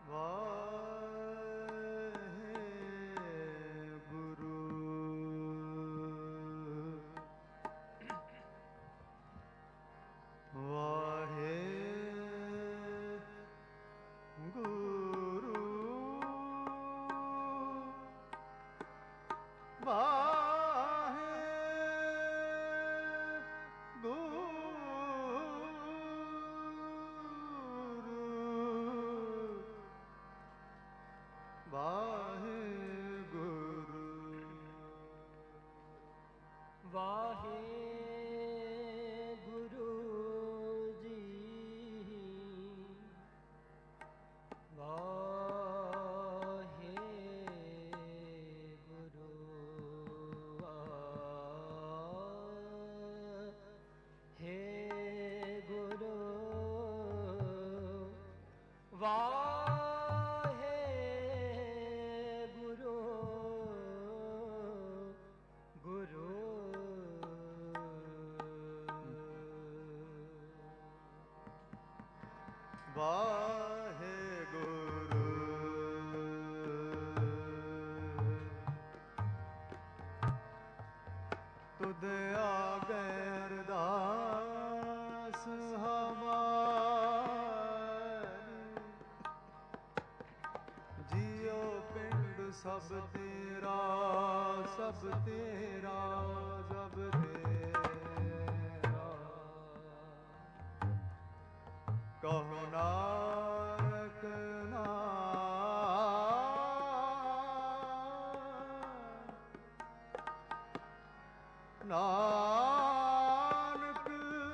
ਵਾਹਿਗੁਰੂ ਵਾਹਿਗੁਰੂ ਵਾਹਿਗੁਰੂ ਵਾਹਿਗੁਰੂ ਜੀ ਵਾਹਿਗੁਰੂ ਵਾਹਿਗੁਰੂ ਵਾਹਿਗੁਰੂ ਗੁਰੂ ਵਾਹਿਗੁਰੂ ਤੁਧ ਆਗੇ ਅਰਦਾਸ ਹਮਾਰੀ ਜਿਉ ਪਿੰਡ ਸਭ ਤੇਰਾ ਸਭ ਤੇਰਾ ਸਭ ਤੇਰਾ ਕਹੋ ਨਾਨਕ ਨਾਨਕ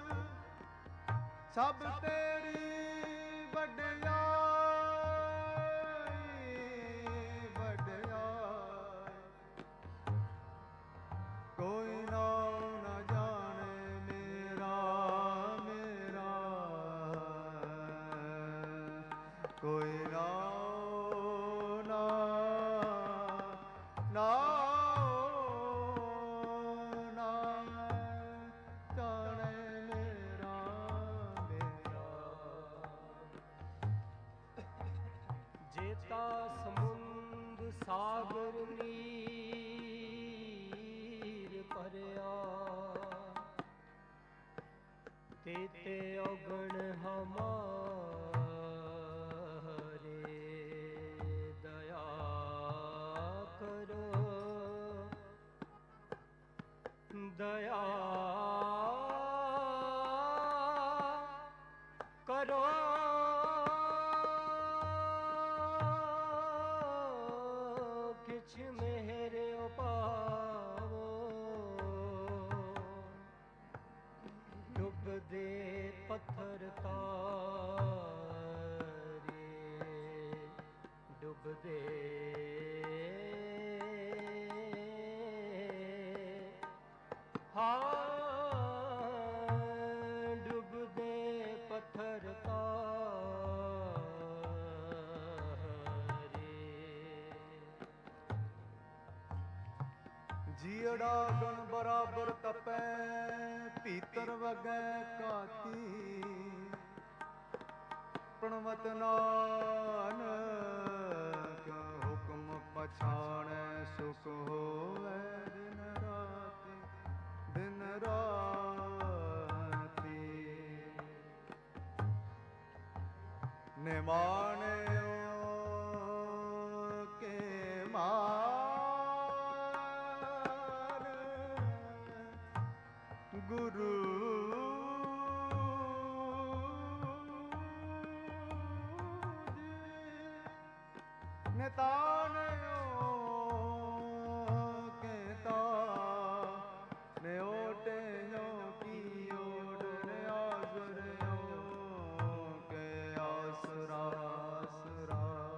ਸਭ ਤੇਰੀ ਵਡਿਆਈ ਵਡਿਆਈ ਕੋਈ ਨਾਮ ਨਾ ਜਾਣੇ ਮੇਰਾ ਮੇਰਾ ਕੋਈ ਨਾਮ ਨਾ ਨਾ ਜੇਤਾ ਸਮੁੰਦ ਸਾਗਰ ਨੀਰ ਭਰਿਆ ਤੇਤੇ ਔਗਣ ਹਮਾਰੇ ਦਇਆ ਕਰੋ ਦਇਆ ਕਰੋ ਕਿਛ ਮਿਹਰ ਉਪਾਵੋ ਡੁੱਬਦੇ ਪੱਥਰ ਤਾਰੇ ਡੁੱਬਦੇ ਹਾਂ ਡੁੱਬਦੇ ਪੱਥਰ ਜੀੜਾ ਗਣ ਬਰਾਬਰ ਤਪੈ ਭੀਤਰ ਵਗੈ ਕਾਤੀ ਪ੍ਰਣਵਤ ਨਾਨਕ ਹੁਕਮ ਪਛਾਣੈ ਸੁਖ ਹੋਵੈ ਦਿਨ ਰਾਤੀ ਦਿਨ ਰਾਤੀ ਨਿਮਾਣਿਓ ਕੇ ਗੁਰੂ ਜੀ ਨਿਤਾਨਿਓ ਕੇਤਾ ਨੇ ਓਟਿਓ ਕੀ ਓੜਨ ਆਸਰਿਓ ਕੇ ਆਸਰਾ ਆਸਰਾ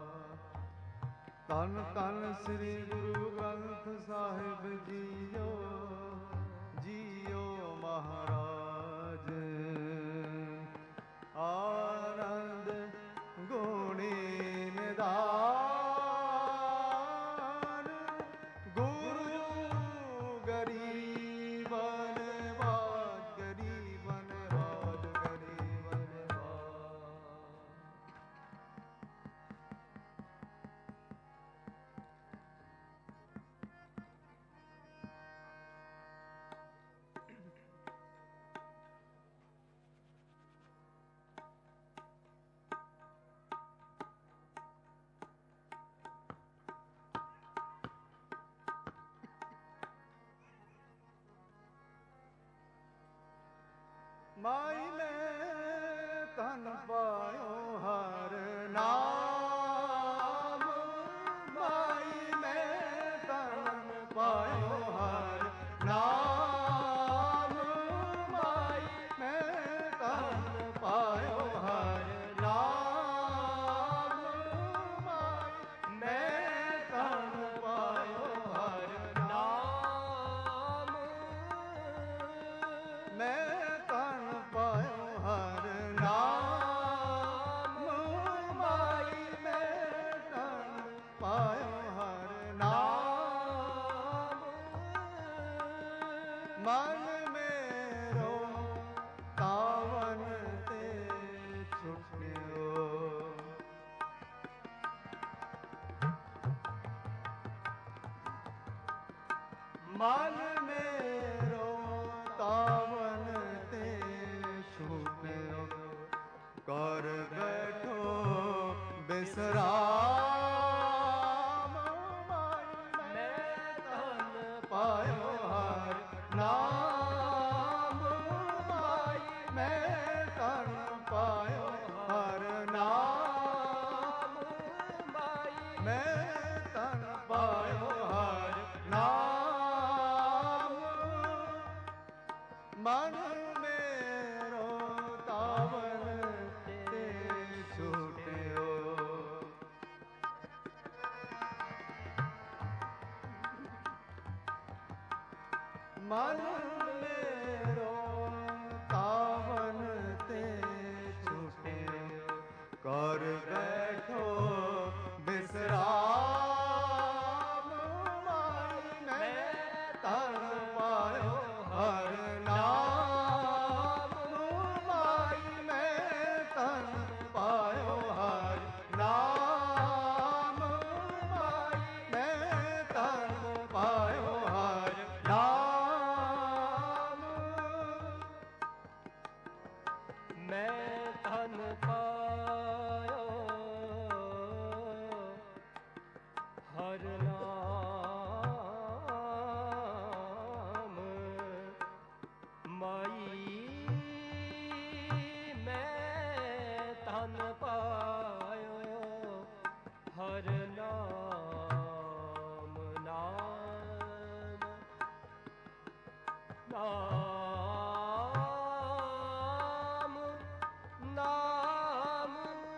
ਧੰਨ ਧੰਨ ਸ੍ਰੀ ਗੁਰੂ ਗ੍ਰੰਥ ਸਾਹਿਬ ਜੀਓ ਜੀਓ ਮਹਾਰਾਜ ਆਨੰਦ ਗੁਣੀ ਨਿਦਾਨ ਗੁਰੂ ਗਰੀਬਨ ਬਾਦ ਗਰੀਬਨ ਬਾਦ ਗਰੀਬਨ ਬਾਦ ਮਾਈ ਮੈਂ ਧਨ ਪਾਇਓ ਹਰ ਨਾਮ, ਮਾਈ ਮੈਂ ਧਨ ਪਾਇਓ ਹਰ ਨਾਮ, ਮਾਈ ਮੈਂ ਧਨ ਪਾਇਓ ਹਰ ਨਾਮ, ਮਾਈ ਮੈਂ ਧਨ ਪਾਇਓ ਹਰ ਨਾਮ, ਮੈਂ ਧਨ ਪਾਇਓ ਹਰ ਨਾਮ, ਮਾਈ ਮੈਂ ਧਨ ਪਾਇਓ ਹਰ ਨਾਮ, ਮਨ ਮੇਰੋ ਤਾਵਨ ਤੇ ਛੁਟਿਓ, ਮਨ ਮੇਰੋ ਤਾਵਨ ਤੇ ਛੁਟਿਓ, ਕਰ ਬੈਠੋ ਬਿਸਰਾਮ, ਮਾਈ ਮੈਂ ਧਨ ਪਾਇਓ ਹਰ ਨਾਮ, ਮਾਈ ਮੈਂ ਧਨ ਪਾਇਓ ਹਰ ਨਾਮ, ਮਾਈ ਮੈਂ ਧਨ ਪਾਇਓ ਹਰ ਨਾਮ, ਮਨ ਮੇਰੋ ਤਾਵਨ ਤੇ ਛੁਟਿਓ, ਮਨ ਮੇਰੋ ਤਾਵਨ ਤੇ ਛੁਟਿਓ, ਕਰ ਬੈਠੋ ਬਿਸਰਾਮ, ਮਾਈ ਮੈਂ ਧਨ ਪਾਇਓ ਹਰ ਨਾਮ, ਮਾਈ ਮੈਂ ਧਨ ਪਾਇਓ ਹਰ ਨਾਮ, ਮਾਈ ਮੈਂ ਧਨ ਪਾਇਓ ਹਰ ਨਾਮ, ਮੈਂ ਧਨ ਪਾਇਓ ਹਰ ਨਾਮ, ਮਾਈ ਮੈਂ ਧਨ ਪਾਇਓ ਹਰ ਨਾਮ, ਨਾਮ ਨਾਮ ਨਾਮ,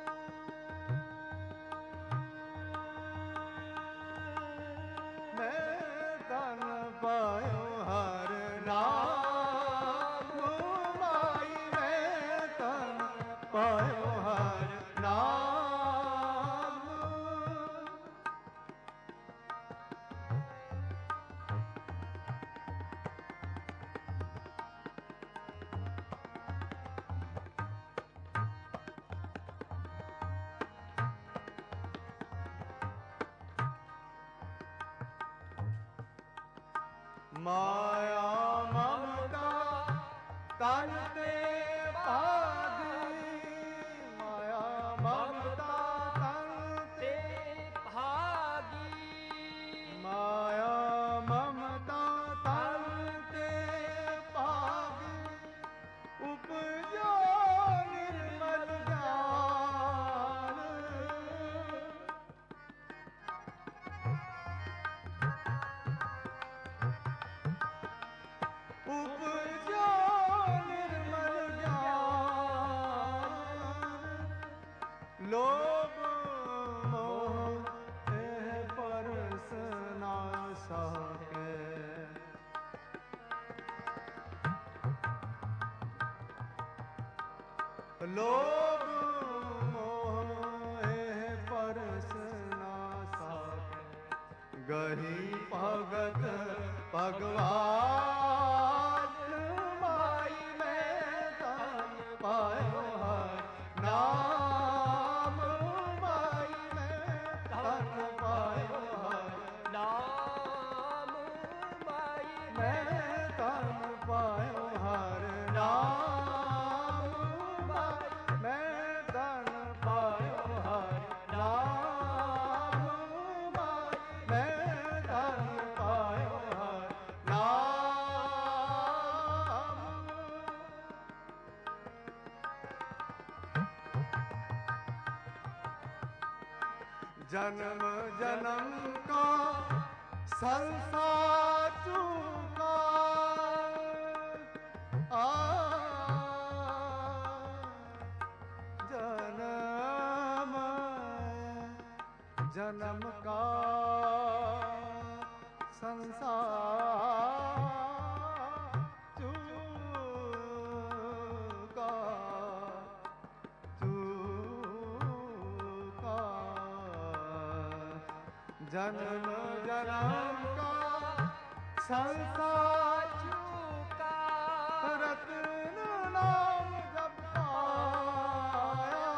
ਮੈਂ ਧਨ ਪਾਇਓ ਹਰ ਨਾਮ, ਮਾਈ ਮੈਂ ਧਨ ਪਾਇਓ ਹਰ ਨਾਮ, ਮਾਇਆ ਮਮਤਾ ਤਨ ਤੇ ਭਾਗੀ, ਮਾਇਆ ਮਮਤਾ ਤਨ ਤੇ ਭਾਗੀ, ਮਾਇਆ ਮਮਤਾ ਤਨ ਤੇ ਭਾਗੀ, ਉਪਜੋ ਨਿਰਮਲ ਗਿਆਨ, ਉਪਜੋ ਨਿਰਮਲ ਗਿਆਨ, ਲੋਭ ਮੋਹ ਇਹ ਪਰਸ ਨਾ ਸਕੇ, ਲੋਭ ਮੋਹ ਇਹ ਪਰਸ ਨਾ ਸਕੇ, ਗਹੀ ਭਗਤ ਭਗਵਾਨ, ਮਾਈ ਮੈਂ ਧਨ ਪਾਇਓ ਹਰ ਨਾਮ, ਮਾਈ ਮੈਂ ਧਨ ਪਾਇਓ ਹਰ ਨਾਮ, ਮਾਈ ਮੈਂ ਧਨ ਪਾਇਓ ਹਰ ਨਾਮ, ਮਾਈ ਮੈਂ ਧਨ ਪਾਇਓ ਹਰ ਨਾਮ, ਮਾਈ ਮੈਂ ਧਨ ਪਾਇਓ ਹਰ ਨਾਮ। जन्म जन्म का संसार चूका जन्म जन्म का संसार चूका चूका जन्म जन्म का संसार चूका रत्न नाम जब पाया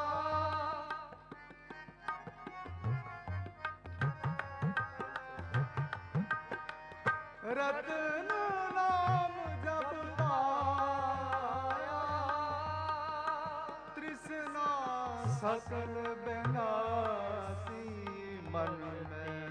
रत्न नाम जब पाया तृष्णा सकल विनाशी मन में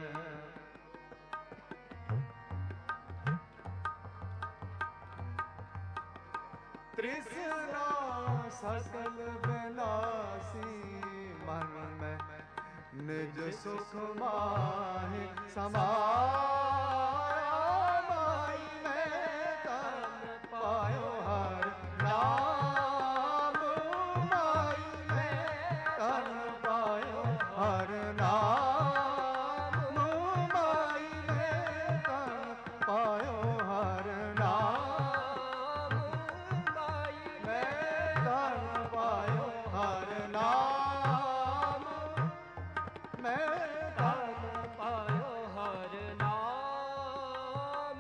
तृष्णा सकल विनाशी मन में निज सुख माहि समाया माई मैं तन पायो हर नाम माई मैं तन पायो हर नाम माई मैं तन पायो हर नाम मैं तन पायो हर नाम मैं तन पायो हर नाम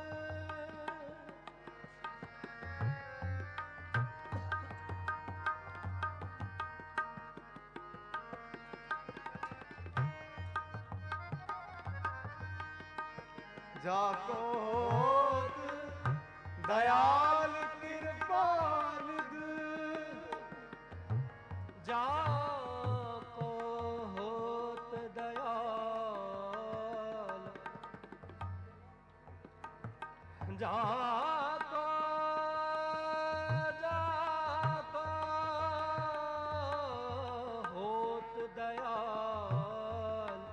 जाको होत दयाल कृपानिध जाको होत दयाल जाको जाको होत दयाल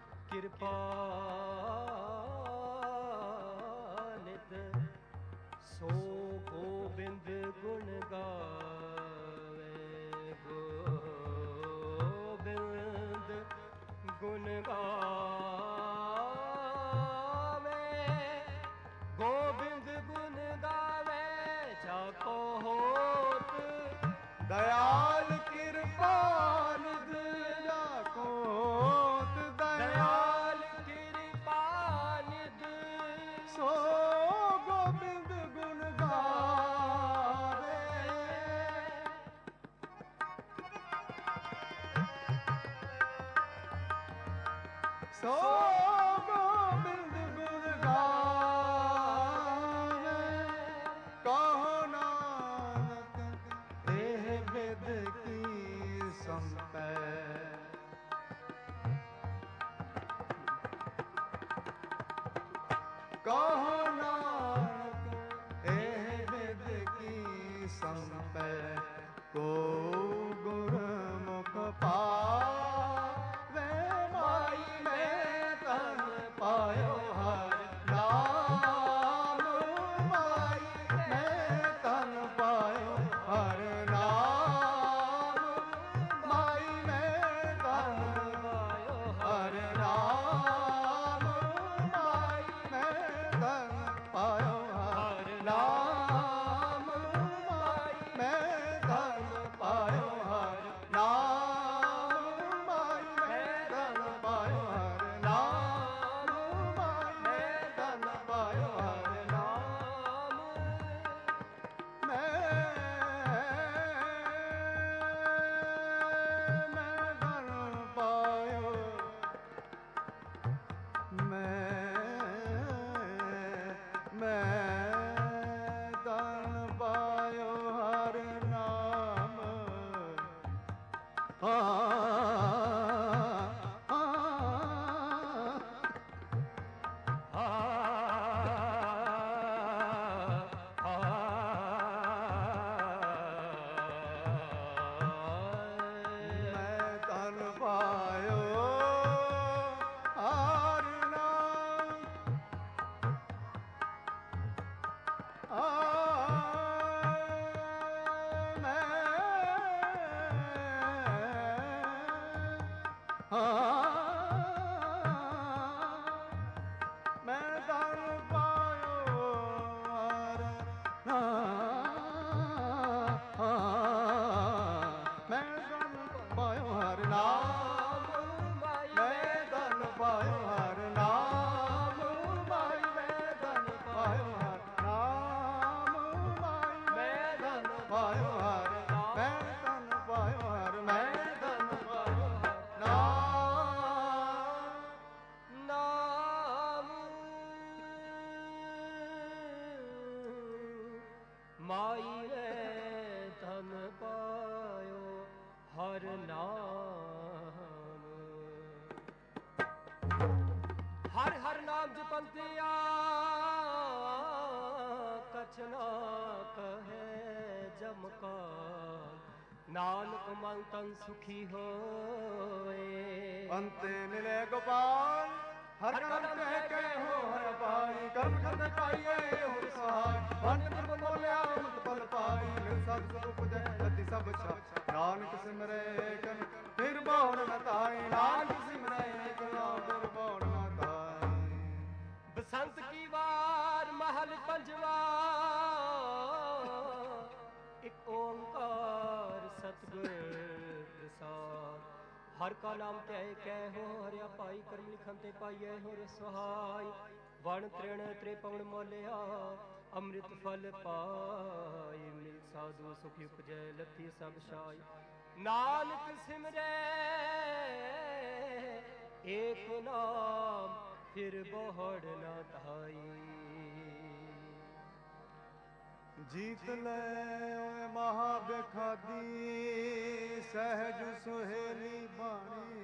कृपानिध सो गोबिंद गुण गावे गोबिंद गुण गावे गोबिंद गुण गावे जाको होत दयाल कृपानिध जाको होत दयाल दयाल कृपानिध सो गोबिंद गुण गावे सो गोबिंद गुण गावे कहो नानक एह विद की संपै कहो नानक एह विद की संपै को गुरमुख पावे माई मैं तन पायो हर नाम माई मैं तन पायो हर नाम माई मैं तन पायो हर नाम माई मैं तन पायो हर नाम माई मैं तन पायो हर नाम माई मैं तन पायो हर नाम माई मैं तन पायो हर नाम मैं तन पायो मैं तन पायो हर नाम मैं तन पायो ਮੈਂ ਧਨ ਪਾਇਓ ਹਰ ਮੈਂ ਧਨ ਪਾਇਓ ਹਰ ਨਾਮ ਮਾਈ ਮੈਂ ਧਨ ਪਾਇਓ ਹਰ ਨਾਮ ਮਾਈ ਮੈਂ ਧਨ ਪਾਇਓ ਹਰ ਨਾਮ ਮਾਈ ਮੈਂ ਧਨ ਪਾਇਓ ਹਰ ਮੈਂ ਧਨ ਪਾਇਓ ਹਰ ਮੈਂ ਧਨ ਪਾਇਓ ਹਰ ਨਾਮ ਨਾਮ ਮਾਈ ਮੈਂ ਧਨ ਪਾਇਓ ਹਰ ਨਾਮ ਹਰ ਹਰ ਨਾਮ ਜਪੰਤਿਆ ਕਛ ਨਾ ਕਹੇ ਜਮ ਕਾ ਨਾਨਕ ਮਨ ਤਨ ਸੁਖੀ ਹੋਏ ਅੰਤੇ ਮਿਲੇ ਗੋਪਾਲ ਹਰ ਕਰਮ ਕਹਿ ਕੇ ਹੋ ਹਰ ਪਾਈ ਕਰਮ ਕਰਮ ਪਾਈਏ ਹੋ ਸਹਾਈ ਮਨ ਕਰਮ ਬੋਲਿਆ ਮਤ ਪਲ ਪਾਈ ਮਿਲ ਸਭ ਸੁਖ ਪੁਜੈ ਜਤੀ ਸਭ ਛਾ ਨਾਨਕ ਸਿਮਰੇ ਕਨ ਫਿਰ ਬਾਣ ਨ ਤਾਈ ਨਾਨਕ ਸਿਮਰੇ ਕਨ ਫਿਰ ਬਾਣ ਨ ਤਾਈ ਬਸੰਤ ਕੀ ਵਾਰ ਮਹਲ ਪੰਜਵਾ ਇੱਕ ਓੰਕਾਰ ਸਤਿਗੁਰ ਪ੍ਰਸਾਦ ਹਰ ਕਾ ਨਾਮ ਧਿਆਏ ਕਹਿ ਹੋ ਹਰਿਆ ਭਾਈ ਕਰਮ ਲਿਖਨ ਤੇ ਪਾਈਏ ਹੋਰ ਸਹਾਈ ਵਣ ਤ੍ਰਿਣ ਤ੍ਰੇ ਪਵਨ ਮੋਲਿਆ ਅੰਮ੍ਰਿਤ ਫਲ ਪਾਈ ਮਿਲ ਸਾਧੂ ਸੁਖੀ ਉਪਜੈ ਲੱਥੀ ਸਭ ਛਾਈ ਨਾਨਕ ਸਿਮਰੈ ਏਕ ਨਾਮ ਫਿਰ ਬੋਹੜ ਨਾ ਧਾਈ ਜੀਤ ਲੈ ਓਏ ਮਹਾ ਬੇਖਾਦੀ ਸਹਿਜ ਸੁਹੇਲੀ ਬਾਣੀ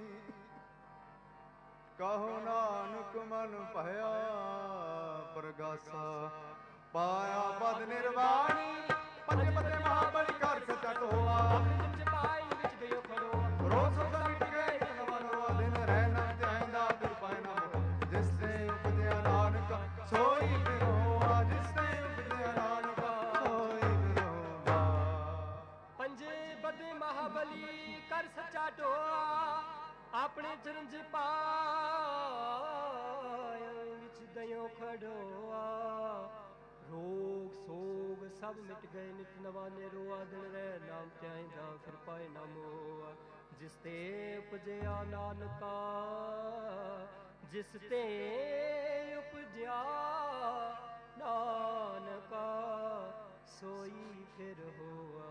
ਕਹੋ ਨਾਨਕ ਮਨ ਭਇਆ ਪ੍ਰਗਾਸਾ ਪਾਇਆ ਪਦ ਨਿਰਵਾਣੀ ਪੰਜ ਪਤੇ ਮਹਾਬਲੀ ਕਰ ਸਚਾ ਟੋਆ ਆਪਣੇ ਚ ਪਾਈ ਵਿੱਚ ਗਇਓ ਖੜੋ ਰੋਜ਼ ਸਦਾ ਮਿਟ ਗਏ ਇੱਕ ਨਵਾਂ ਨਵਾਂ ਦਿਨ ਰਹਿਣਾ ਚਾਹੀਦਾ ਦਿਲ ਪਾਇ ਨਾ ਮਿਟੋ ਜਿਸ ਤੇ ਉਪਜਿਆ ਨਾਨਕ ਸੋਈ ਫਿਰ ਹੋਆ ਜਿਸ ਤੇ ਉਪਜਿਆ ਨਾਨਕ ਸੋਈ ਫਿਰ ਹੋਆ ਪੰਜੇ ਬਦੇ ਮਹਾਬਲੀ ਕਰ ਸੱਚਾ ਟੋਆ ਆਪਣੇ ਚਰਨ ਚ ਪਾਇਆ ਵਿੱਚ ਗਇਓ ਖੜੋਆ ਰੋਗ ਸੋਗ ਸਭ ਮਿਟ ਗਏ ਨਿਤ ਨਵਾ ਨਿਰੋਆ ਦਿਨ ਰਹਿ ਨਾਮ ਧਿਆਇਂਦਾ ਫਿਰ ਪਾਏ ਨਾ ਮੋਆ ਜਿਸ ਤੇ ਉਪਜਿਆ ਨਾਨਕਾ ਜਿਸ ਤੇ ਉਪਜਿਆ ਨਾਨਕਾ ਸੋਈ ਫਿਰ ਹੋਆ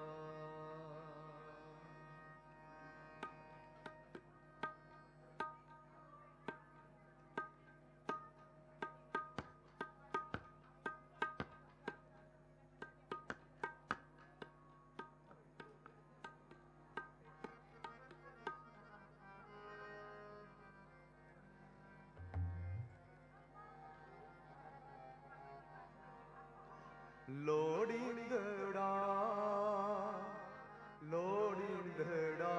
ਲੋੜੀਂਦੜਾ ਲੋੜੀਂਦੜਾ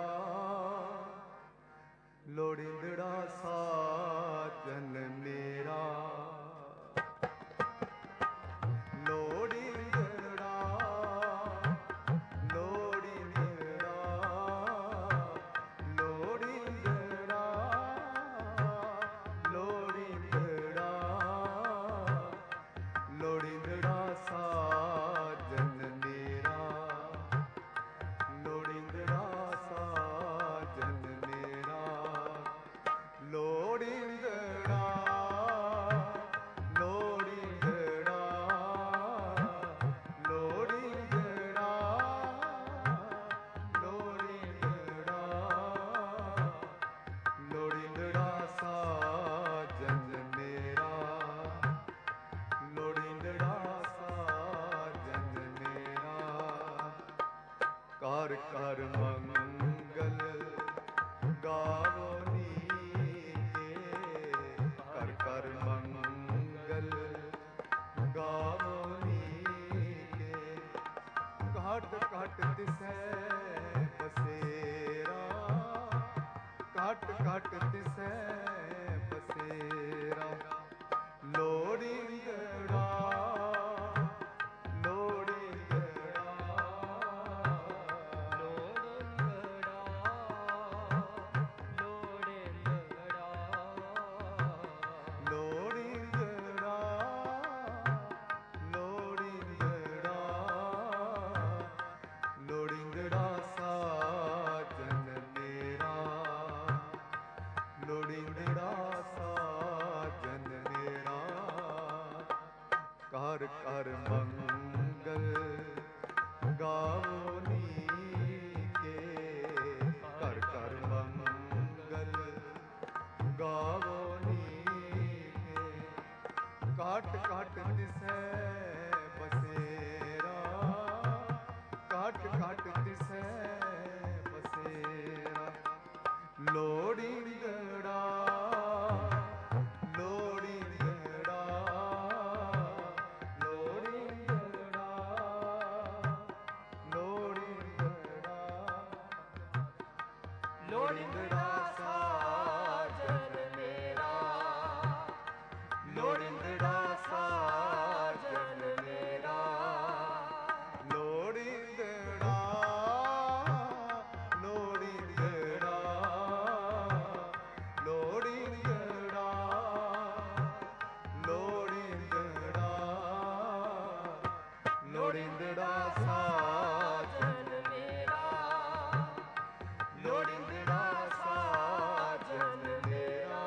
ਲੋੜੀਂਦੜਾ ਸਾਜਨ ਮੇਰਾ ਲੋੜੀਂਦੜਾ ਲੋੜੀਂਦੜਾ ਲੋੜੀਂਦੜਾ ਲੋੜੀਂਦੜਾ ਲੋੜੀਂਦੜਾ ਸਾਜਨ ਮੇਰਾ ਲੋੜੀਂਦੜਾ ਸਾਜਨ ਮੇਰਾ ਲੋੜੀਂਦੜਾ ਲੋੜੀਂਦੜਾ ਲੋੜੀਂਦੜਾ ਲੋੜੀਂਦੜਾ ਲੋੜੀਂਦੜਾ ਸਾਜਨ ਮੇਰਾ ਲੋੜੀਂਦੜਾ ਸਾਜਨ ਮੇਰਾ ਕਰ ਕਰ ਮੰਗਲ ਗਾਵੋ ਨੀਕੇ ਕਰ ਕਰ ਮੰਗਲ ਗਾਵੋ ਨੀਕੇ ਘਟ ਘਟ ਤਿਸੈ ਬਸੇਰਾ ਘਟ ਘਟ ਤਿਸੈ ਬਸੇਰਾ ਲੋੜੀਂਦੜਾ ਲੋੜੀਂਦੜਾ दिसै बसेरा, घट घट दिसै बसेरा। लोड़ींदड़ा लोड़ींदड़ा लोड़ींदड़ा लोड़ींदड़ा लोड़ींदड़ा साजन मेरा, लोड़ींदड़ा साजन मेरा, लोड़ींदड़ा लोड़ींदड़ा लोड़ींदड़ा लोड़ींदड़ा लोड़ींदड़ा साजन मेरा, लोड़ींदड़ा साजन मेरा।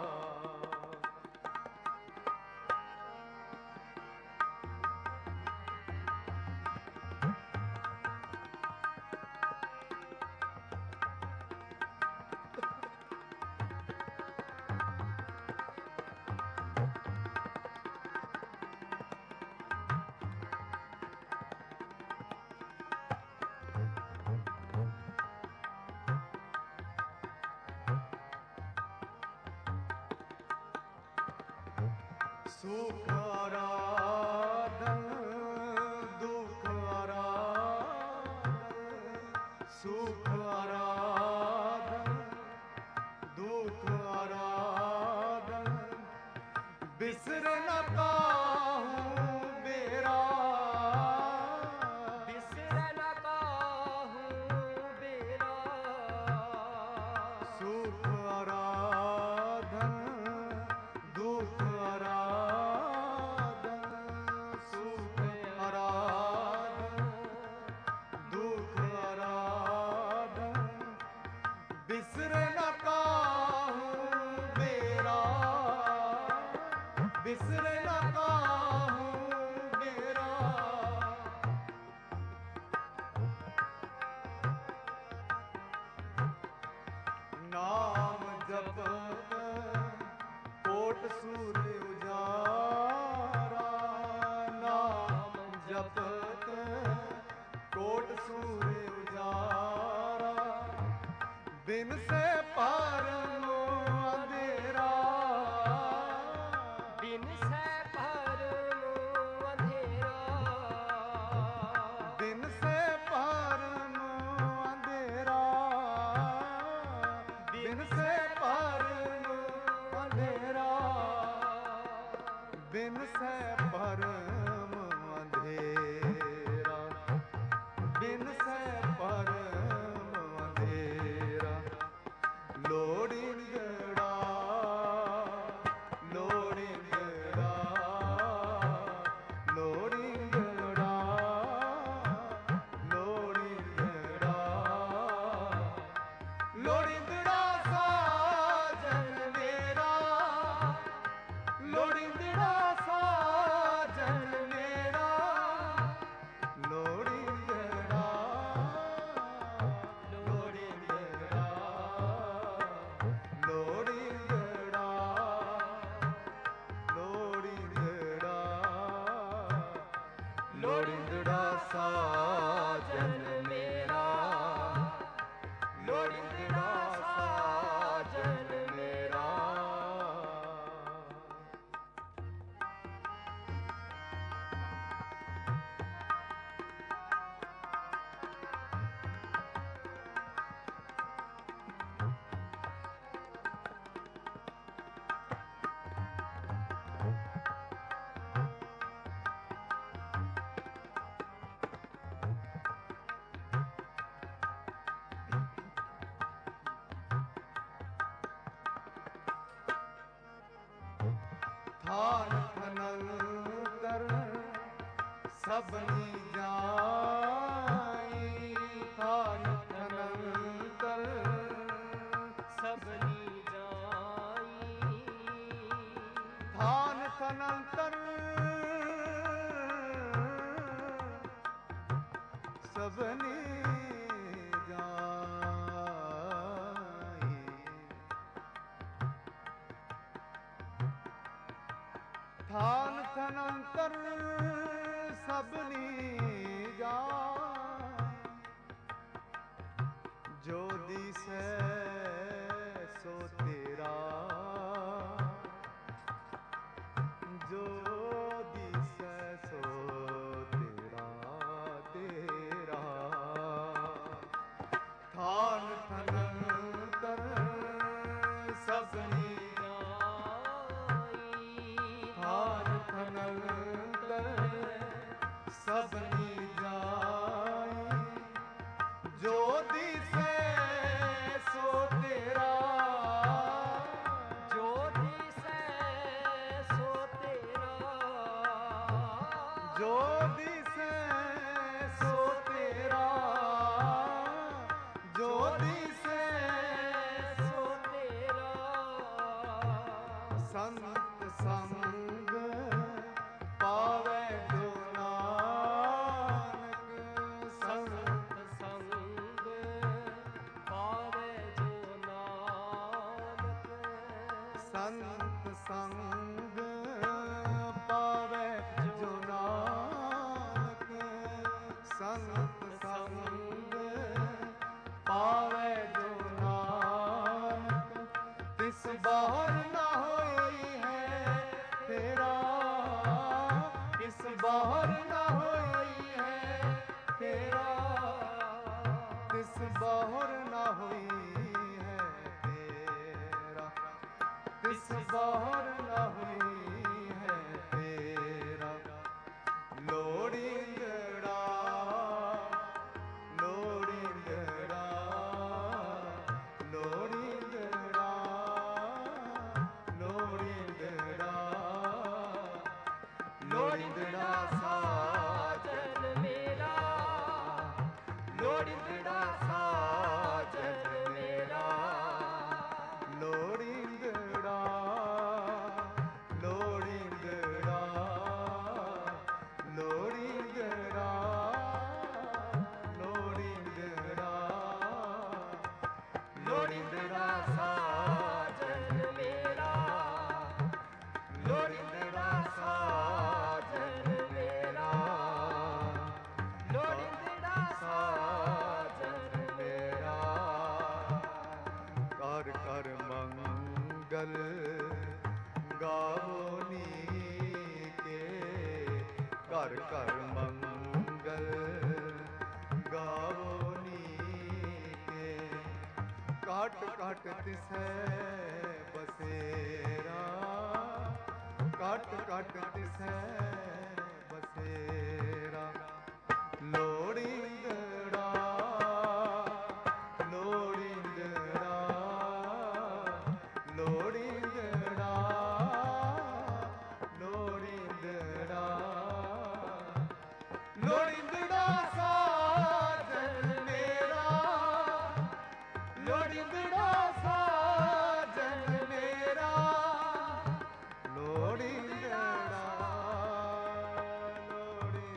सुख आराधन दुख आराधन, सुख आराधन दुख आराधन, बिसर न काहूँ बेरा, बिसर न काहूँ बेरा। सुख आराधन दुख आराधन, सुख आराधन दुख आराधन, बिसर न काहूँ बेरा, बिसर न काहूँ बेरा। नाम जपत कोट सूर्य उजारा, नाम जपत कोट सूर्य उजारा, बिन से परम अंधेरा, बिन से परम अंधेरा, बिन से परम अंधेरा, बिन से परम अंधेरा, बिन से परम अंधेरा, बिन से परम अंधेरा। लोड़ींदड़ा लोड़ींदड़ा लोड़ींदड़ा लोड़ींदड़ा लोड़ींदड़ा साजन मेरा, लोड़ींदड़ा साजन मेरा, लोड़ींदड़ा लोड़ींदड़ा लोड़ींदड़ा लोड़ींदड़ा लोड़ींदड़ा साजन मेरा, लोड़ींदड़ा साजन मेरा। थान थनंतर सबनी जाई, थान थनंतर सबनी जाई, थान थनंतर सबनी जाई, थान ਠਨ ਅੰਤਰ ਸਭਨੀ ਜਾਨ, ਜੋ ਦੀਸੈ ਸੋ ਤੇਰਾ, ਜੋ ਦੀਸੈ ਸੋ ਤੇਰਾ, ਤੇਰਾ ਥਾਨ ਠਨ ਅੰਤਰ ਸਭਨੀ ਜਾਈ, ਥਾਨ ਠਨ ਅੰਤਰ ਸਭਨੀ ਜਾਈ, ਜੋ ਦੀਸੈ ਸੋ ਤੇਰਾ, ਜੋ ਦੀਸੈ ਸੋ ਤੇਰਾ, ਜੋ ਦੀਸੈ ਸੋ ਤੇਰਾ, ਜੋ ਦੀਸੈ ਸੋ ਤੇਰਾ, ਸੰਤ ਸੰਗ ਪਾਵੈ ਜੋ ਨਾਨਕ, ਸੰਤ ਸੰਗ ਪਾਵੈ ਜੋ ਨਾਨਕ, ਸੰਤ ਸੰਗ ਪਾਵੈ ਜੋ ਨਾਨਕ, ਸੰਤ ਸੰਗ ਪਾਵੈ ਜੋ ਨਾਨਕ, ਤਿਸ ਬਾਹਰ ਨਾ ਹੋਈ ਹੈ ਤੇਰਾ, ਇਸ ਬਾਹਰ ਨਾ ਹੋਈ ਹੈ ਤੇਰਾ, ਤਿਸ ਬਾਹਰ ਨਾ ਹੋਈ ਹੈ ਤੇਰਾ, ਤਿਸ ਬਾਹਰ ਨਾ ਹੋਈ ਹੈ ਤੇਰਾ, ਲੋੜੀਂਦੜਾ, ਲੋੜੀਂਦੜਾ, ਲੋੜੀਂਦੜਾ, ਲੋੜੀਂਦੜਾ, ਲੋੜੀਂਦੜਾ ਸਾਜਨ ਮੇਰਾ, ਲੋੜੀਂਦੜਾ ਸਾਜਨ ਮੇਰਾ, ਲੋੜੀਂਦੜਾ, ਲੋੜੀਂਦੜਾ, ਲੋੜੀਂਦੜਾ, ਲੋੜੀਂਦੜਾ, ਲੋੜੀਂਦੜਾ ਸਾਜਨ ਮੇਰਾ, ਲੋੜੀਂਦੜਾ ਸਾਜਨ ਮੇਰਾ, ਲੋੜੀਂਦੜਾ ਸਾਜਨ ਮੇਰਾ, ਕਰ ਕਰ ਮੰਗਲ ਗਾਵੋ ਨੀਕੇ, ਕਰ ਕਰ ਮੰਗਲ ਗਾਵੋ ਨੀਕੇ, ਘਟ ਘਟ ਤਿਸੈ ਬਸੇਰਾ, ਘਟ ਘਟ ਤਿਸੈ ਬਸੇਰਾ, ਲੋੜੀਂਦੜਾ, ਲੋੜੀਂਦੜਾ, ਲੋੜੀਂਦੜਾ, ਲੋੜੀਂਦੜਾ, ਲੋੜੀਂਦੜਾ ਸਾਜਨ ਮੇਰਾ, ਲੋੜੀਂਦੜਾ ਸਾਜਨ ਮੇਰਾ, ਲੋੜੀਂਦੜਾ, ਲੋੜੀਂਦੜਾ,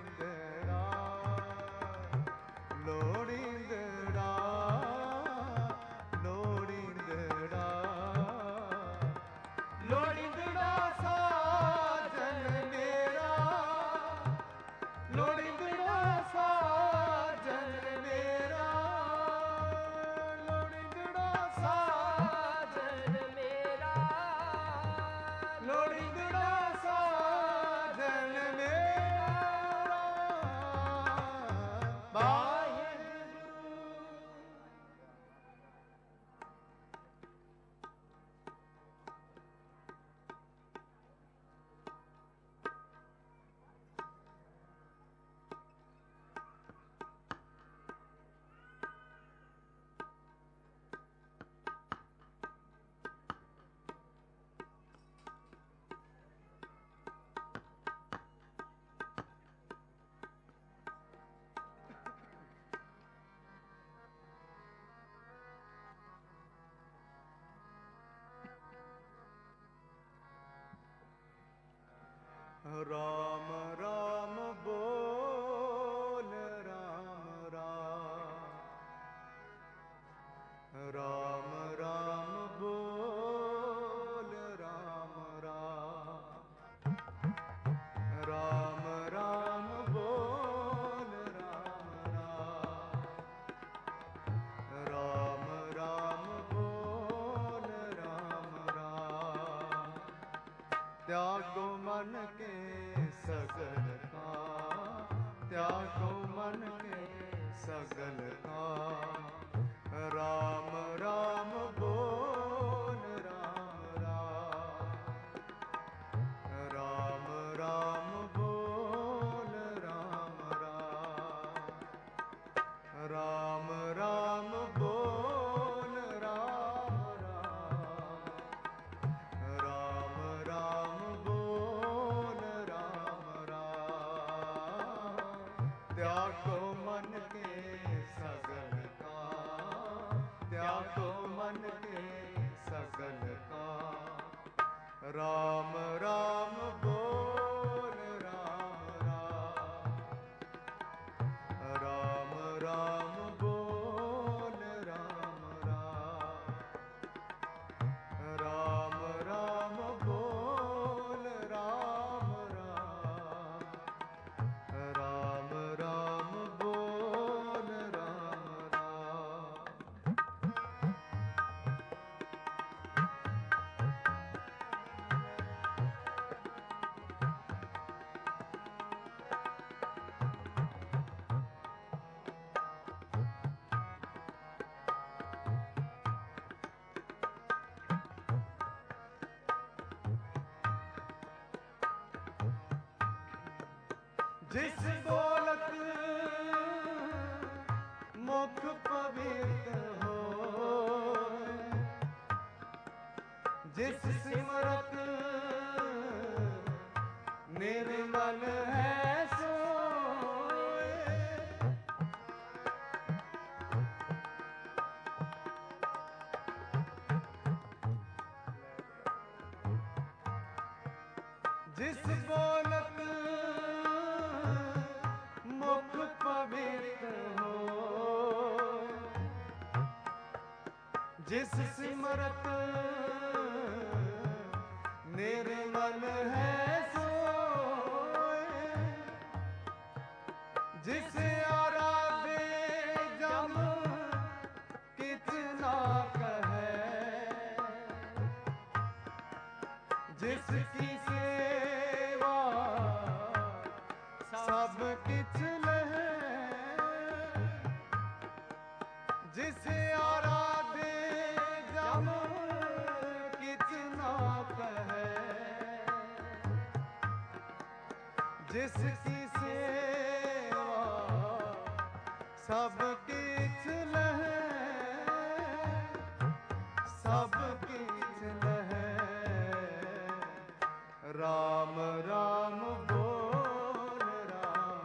त्यागो मन के सगल का, त्यागो मन के सगल का। राम राम बोल राम राम, राम राम बोल राम राम, राम राम बोल राम राम, राम राम बोल राम राम। त्यागो मन के सगल का, त्यागो मन के सगल का। राम राम बोल राम राम, राम राम बोल राम राम, राम राम बोल राम राम, राम राम बोल राम राम। जिस बोलत मुख पवित्र हो, जिस सिमरत निर्मल है सोए। जिस बोलत मुख पवित्र हो, जिस सिमरत निर्मल है सोए। जिस आराधे जम कितना कहे, जिसकी सेवा सब किछ लहे। जिसे आराधे जम कितना कहे, जिसकी सेवा सब किछ लहे, सब किछ लहे। राम राम बोल राम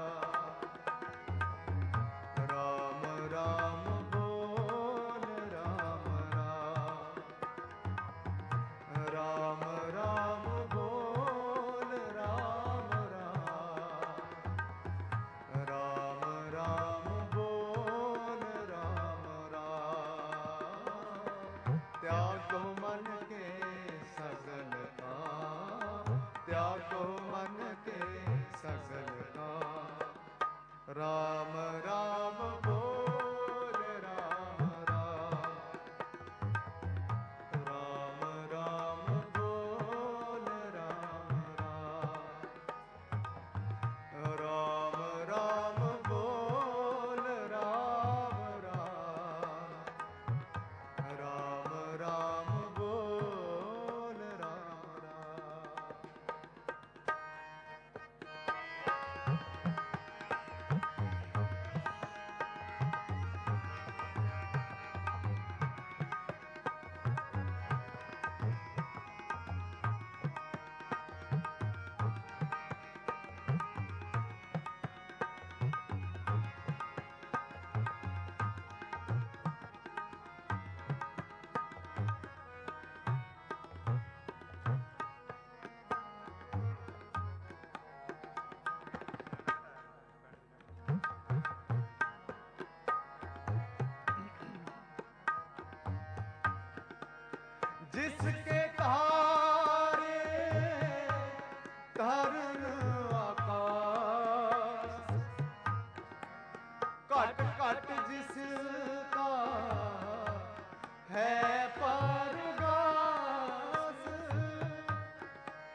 राम, राम राम बोल राम राम, राम राम बोल राम राम, राम राम बोल राम राम। त्यागो मन के सगल का, त्यागो मन के सगल का। राम राम बोल राम राम, राम राम बोल राम राम, राम राम बोल राम राम, राम राम बोल राम राम। जिसके तारे धरन आकाश, कट कट जिसका है परगास।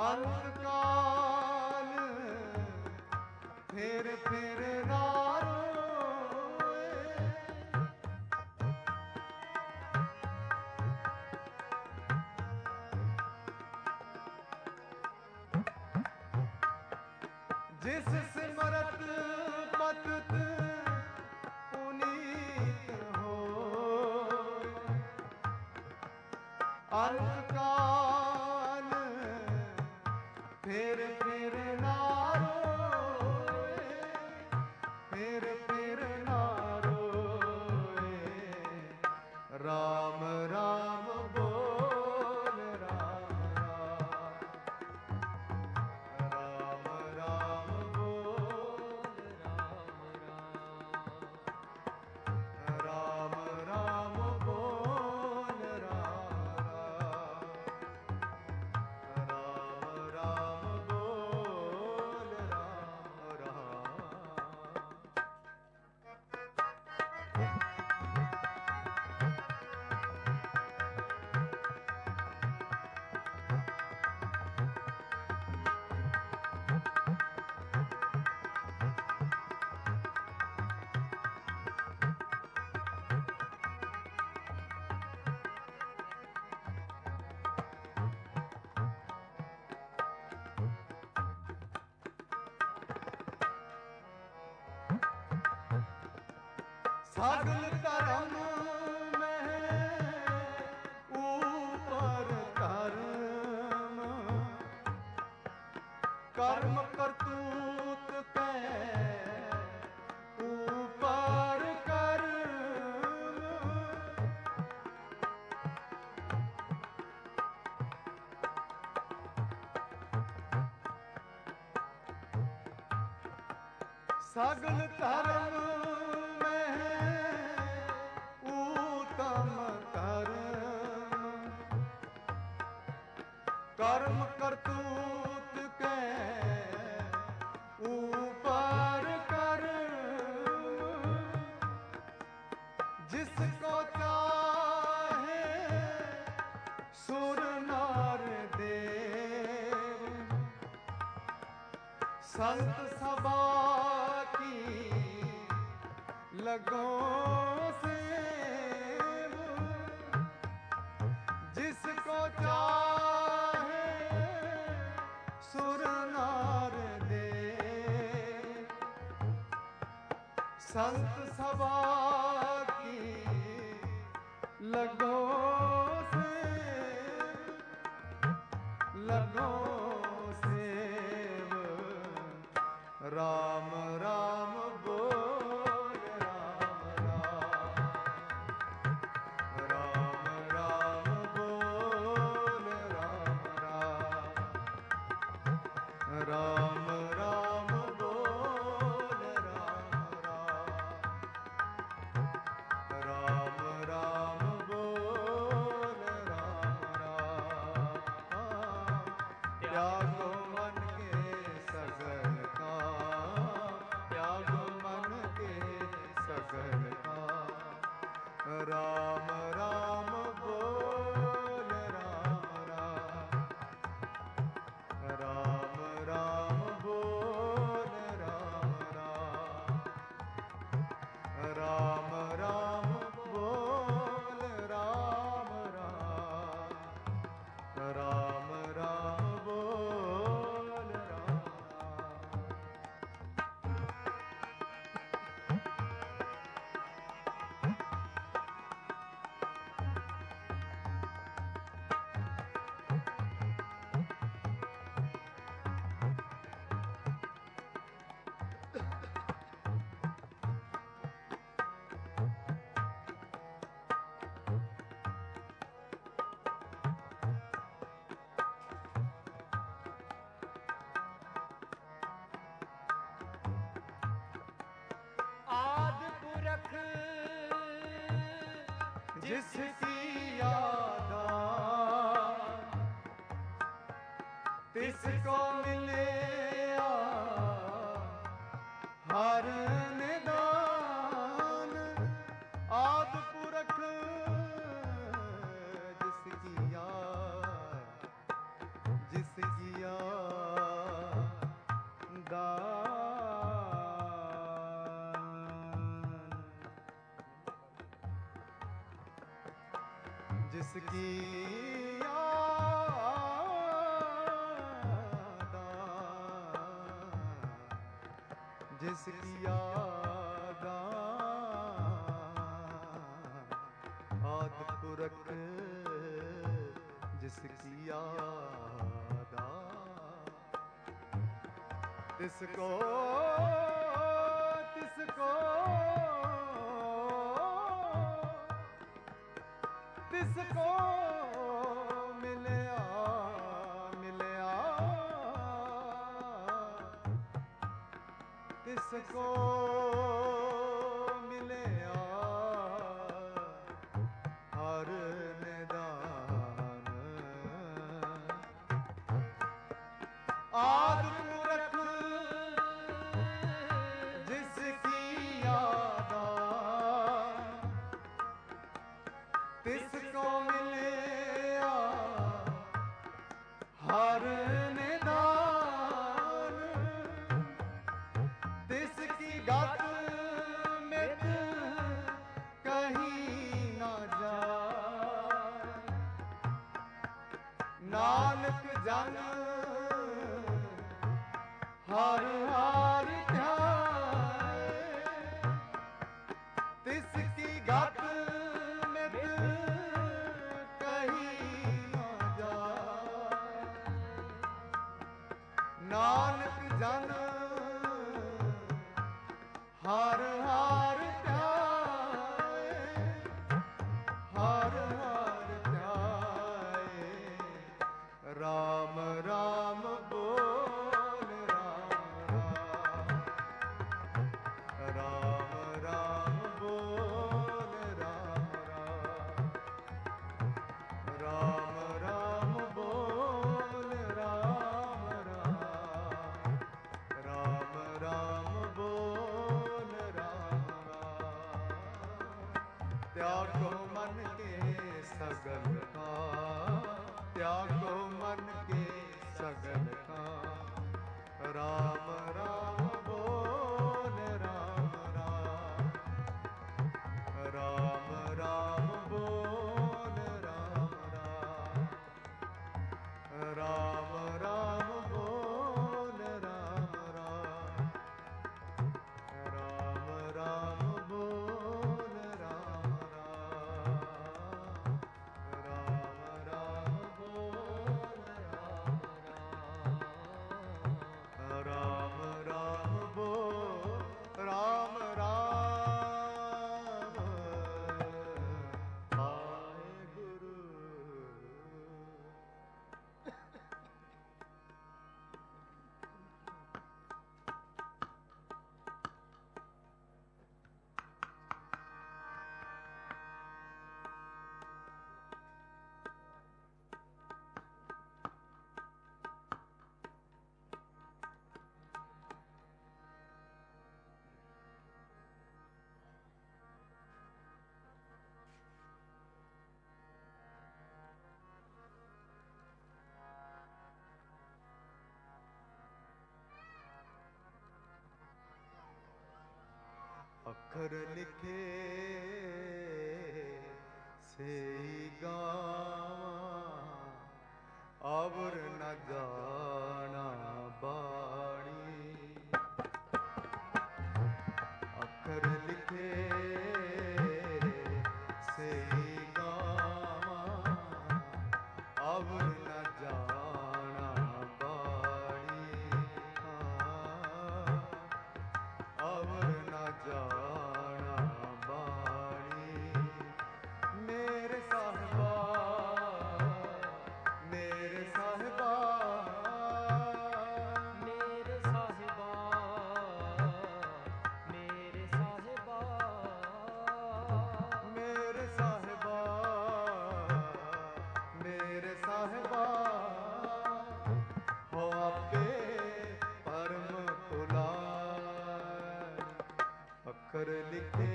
अंत काल फिर ना रोए। जिस सिमरत पतित पुनीत होए, अंत काल फिर ना रोए, फिर ना रोए। राम राम बोल राम राम, राम राम बोल राम राम बोल राम राम बोल सगल धर्म में ऊपर कर्म, कर्म करतूत के ऊपर कर्म। सगल धर्म कर्म करतूत के ऊपर कर्म। जिसको चाहे सुर नार देव, संत सभा की लगों से। जिसको चाहे सुर नार दे, संत सभा की लगों से, लगों से। राम राम बोल राम राम, राम राम बोल राम राम बोल राम राम बोल राम। त्यागो मन के सगल काम, त्यागो मन के सगल काम। राम राम बोल राम राम राम बोल राम राम राम बोल राम राम राम बोल राम। जिसकी याद तिसको मिले हर निदान। आदि पुरख जिसकी याद जिसकी याद जिसकी याद आद पुरख जिसकी याद तिसको तिसको तिसको मिलया मिलया तिसको मिलया हर निदान आद पुरख जिसकी याद तिसको मिलया हर निदान तिसकी गत मित कहीं न जाए नानक जन हर हर ध्याए तिसकी गत मित कहीं न जाए नानक जन हर हर ध्याए हर हर ध्याए राम राम बोल राम राम राम बोल राम राम बोल राम राम बोल त्यागो मन के सगल का त्यागो मन के सगल का राम राम बोल राम राम बोल राम राम बोल राम राम बोल राम राम बोल राम बोल राम आए गुरु अखर लिखे से गावा अवर न जाना बाणी अखर लिखे से गावा अवर न जाना बाणी अवर न जाना बाणी मेरे साहिबा मेरे साहिबा मेरे साहिबा मेरे साहिबा मेरे साहिबा मेरे साहिबा हो आपे परम पुलार अखर लिखे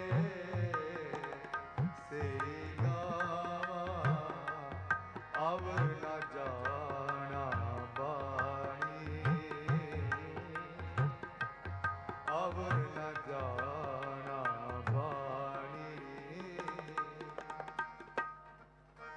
से गावा अवर न जाना बाणी अवर न जाना बाणी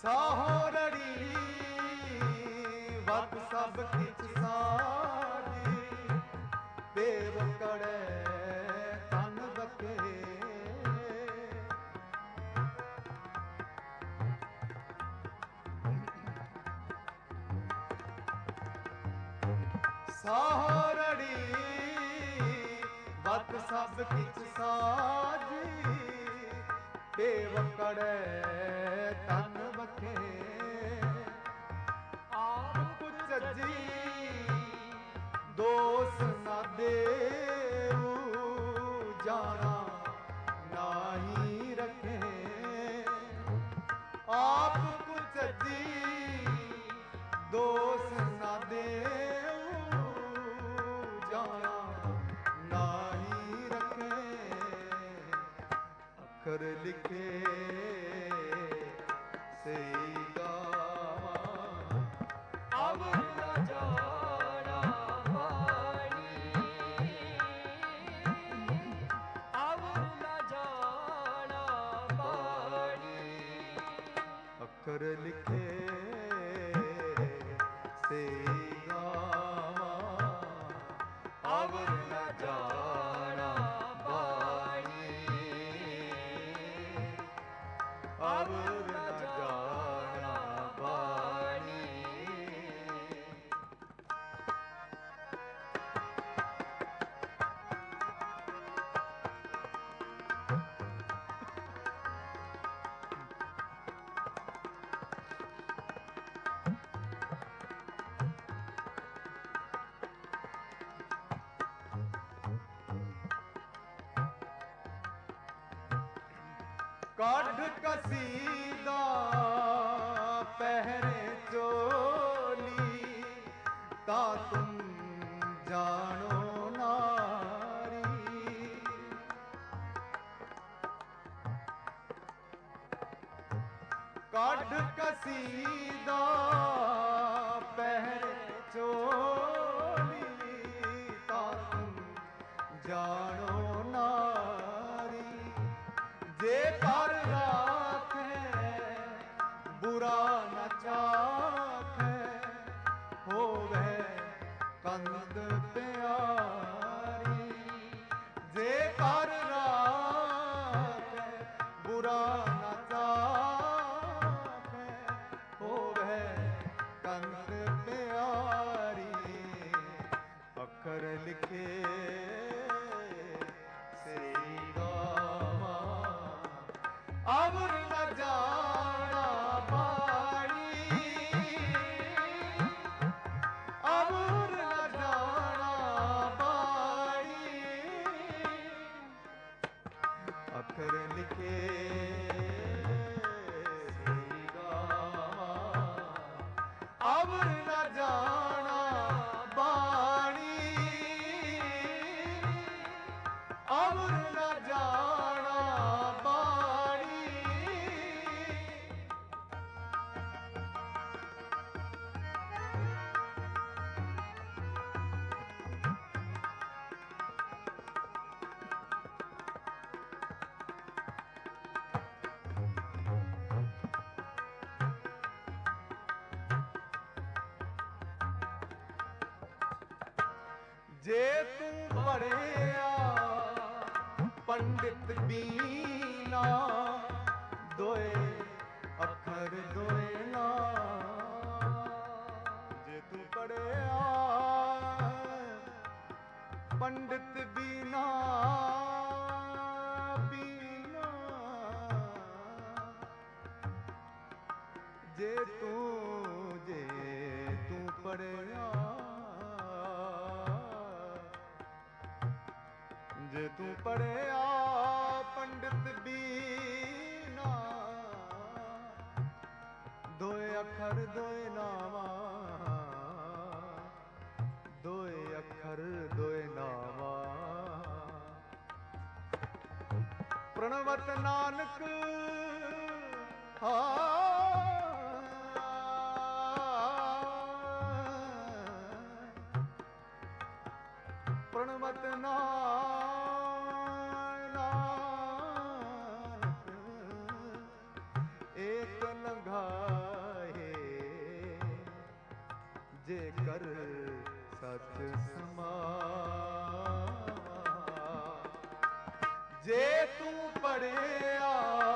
ਸਾਹੋ ਰੜੀ ਵਤ ਸਭ ਕਿਛ ਸਾਜੀ ਦੇਵ ਕੜੈ ਤਨ ਬਕੇ ਸਾਹੋ ਰੜੀ ਵਤ ਸਭ ਕਿਛ ਸਾਜੀ ਦੇਵ ਕੜੈ ਤਨ ਬਕੇ ਆਪ ਕੁਛ ਜੀ ਦੋਸ ਨਾ ਦੇਉ ਜਾਣਾ ਨਾਹੀ ਰਖੇ ਆਪ ਕੁਛ ਜੀ ਦੋਸ ਨਾ ਦੇਉ ਜਾਣਾ ਨਾਹੀ ਰਖੇ ਅੱਖਰ ਲਿਖੇ ਸਈ ਗਾਵਾਂ ਅਵਰ ਨ ਜਾਣਾ ਬਾਣੀ ਅਵਰ ਨ ਜਾਣਾ ਬਾਣੀ ਅੱਖਰ ਲਿਖੇ ਸਈ ਗਾਵਾਂ ਅਵਰ ਨ ਜਾਣਾ ਬਾਣੀ ਅਵਰ ਨ ਜਾਣਾ ਬਾਣੀ ਕੱਢ ਕਸੀਦਾ ਪਹਿਰੇ ਚੋਲੀ ਤਾਂ ਤੁਮ ਜਾਣੋ ਨਾਰੀ ਕੱਢ ਕਸੀਦਾ ਪਹਿਰੇ ਚੋਲੀ ਤਾਂ ਤੁਮ ਜਾਣੋ ਨਾਰੀ ਜੇ ਕਰ ਰਾਖੇ ਬੁਰਾ ਨ ਚਾਖੇ ਹੋਵੇ ਕੰਦ ਪਿਆਰੀ ਜੇ ਕਰ ਰਾਖੇ ਬੁਰਾ ਨ ਚਾਖੇ ਹੋਵੇ ਕੰਦ ਪਿਆਰੀ ਅੱਖਰ ਲਿਖੇ ਸਈ ਗਾਵਾਂ ਅਵਰ ਨ ਜਾਣਾ ਬਾਣੀ ਅਵਰ ਨ ਜਾਣਾ ਬਾਣੀ ਅੱਖਰ ਲਿਖੇ ਸਈ ਗਾਵਾਂ ਅਵਰ ਨ ਜਾਣਾ ਬਾਣੀ ਅਵਰ ਨ ਜਾਣਾ ਬਾਣੀ ਜੇ ਤੂੰ ਪੜਿਆ ਪੰਡਿਤ ਬੀਨਾ ਦੋਏ ਅੱਖਰ ਦੋਏ ਨਾ ਜੇ ਤੂੰ ਪੜਿਆ ਪੰਡਿਤ ਬੀਨਾ ਬੀਨਾ ਜੇ ਤੂੰ ਪੜਿਆ ਜੇ ਤੂੰ ਪੜਿਆ ਪੰਡਿਤ ਬੀਨਾ ਦੋਏ ਅੱਖਰ ਦੋਏ ਨਾਵਾਂ ਦੋਏ ਅੱਖਰ ਦੋਏ ਨਾਵਾਂ ਪ੍ਰਣਵਤ ਨਾਨਕ ਪ੍ਰਣਵਤ ਨਾਨਕ ਏਕ ਲੰਘਾ सच समावा। जे तू पढ़िया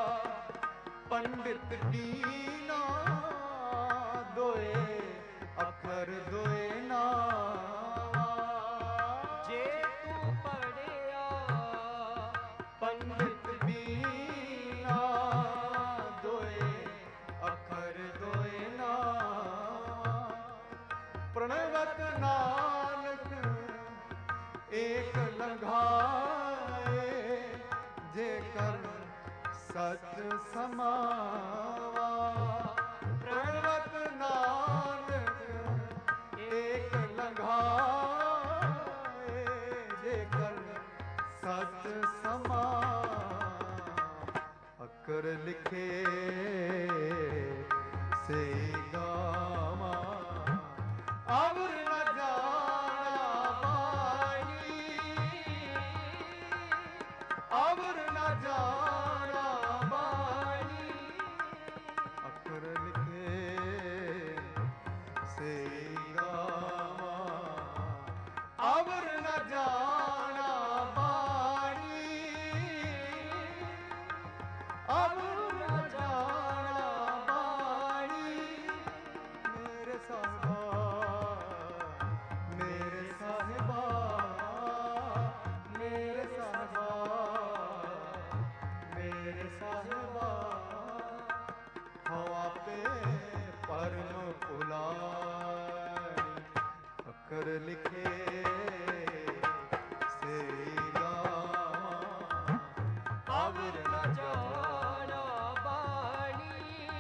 पंडित कीना, दोए अखर दोए नावा। जे तू पढ़िया पंडित बीना, दोए अखर दोए नावा। प्रणवत नानक एक लंघाए, जेकर सच समावा। प्रणवत नानक एक लंघाए, जेकर सच समावा। अकर लिखे से गावा, अवर न जाना बाणी, अवर न जाना बाणी। अकर लिखे से गावा, अवर न जाना बाणी, अवर न जाना बाणी। मेरे साहिबा, मेरे साहिबा, मेरे साहिबा, मेरे साहिबा। हवा पे परम पुलानी, अकर लिखे से गावा, अवर न जाना बाणी,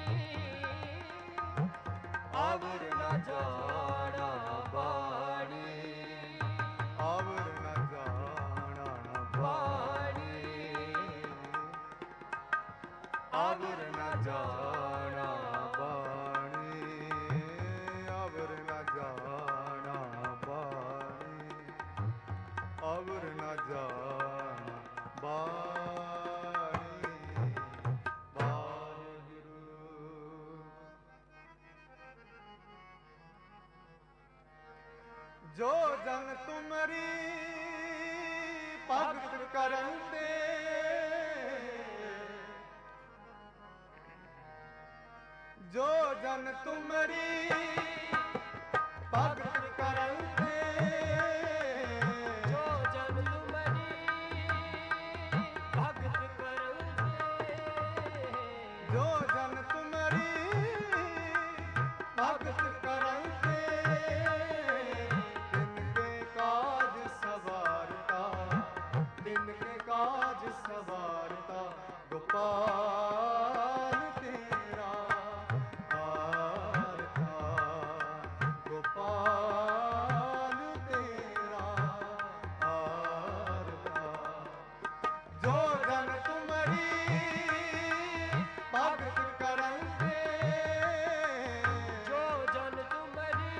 अवर न जाना बाणी, अवर न जाना बाणी, अवर न जाना बाणी, अवर न जाना बाणी, अवर न जाना बाणी। वाहिगुरू। जो जन तुमरी भगत करन दे, जो जन तुमरी भगत करन दे, जो जन तुमरी भगत करन दे, जो जन तुमरी भगत करन दे। तिनके काज सवारता, तिनके काज सवारता, गोपाल तेरा आरता, गोपाल तेरा आरता। जो जन तुमरी भगत करन दे, जो जन तुमरी